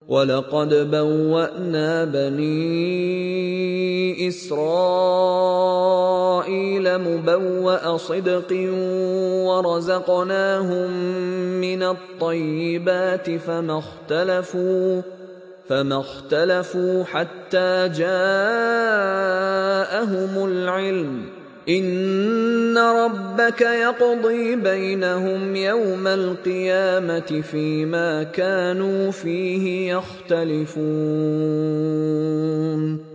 وَلَقَدْ بَوَّأْنَا بَنِي إِسْرَائِيلَ مُبَوَّأَ صِدْقٍ وَرَزَقْنَاهُم مِّنَ الطَّيِّبَاتِ فما اختلفوا حتى جاءهم العلم. إن ربك يقضي بينهم يوم القيامة فيما كانوا فيه يختلفون.